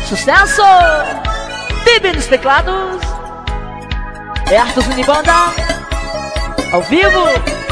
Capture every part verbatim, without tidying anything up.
Sucesso! Bibi nos teclados. É Arthur Unibanda ao vivo.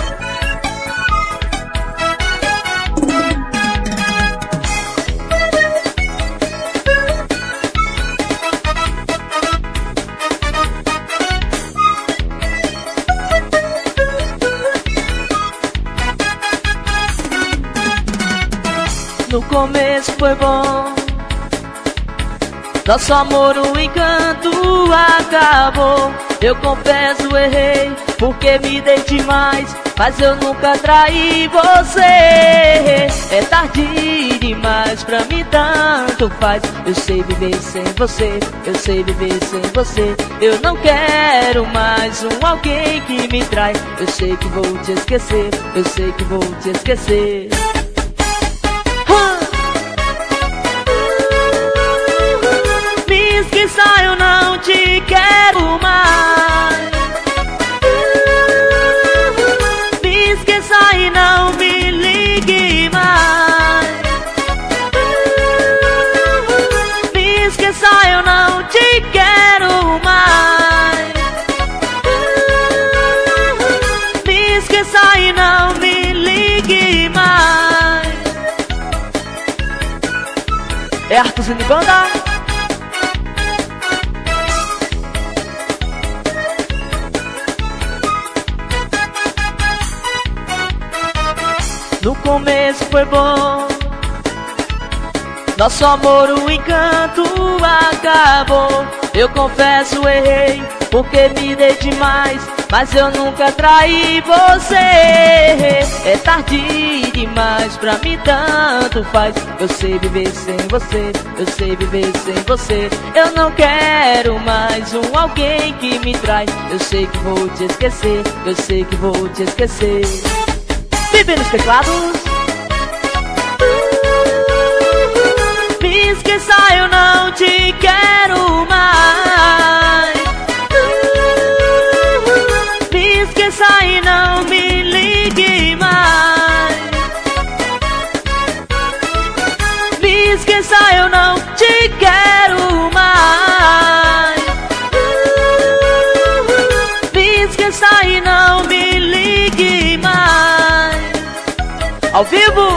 No começo foi bom, nosso amor, o encanto acabou. Eu confesso, errei, porque me dei demais, mas eu nunca traí você. É tarde demais, pra mim tanto faz. Eu sei viver sem você, eu sei viver sem você. Eu não quero mais um alguém que me trai. Eu sei que vou te esquecer, eu sei que vou te esquecer. Esqueça, eu não te quero mais. Me esqueça e não me ligue mais. Me esqueça, eu não te quero mais. Me esqueça e não me ligue mais. É Arthur Unibanda. No começo foi bom, nosso amor, o encanto acabou. Eu confesso, errei, porque me dei demais, mas eu nunca traí você. É tarde demais, pra mim tanto faz. Eu sei viver sem você, eu sei viver sem você. Eu não quero mais um alguém que me trai. Eu sei que vou te esquecer, eu sei que vou te esquecer. Bibi nos teclados. Me esqueça, eu não te quero mais. Me esqueça e não me ligue mais. Me esqueça, eu não te quero mais. Me esqueça e não me ligue mais. Ao vivo!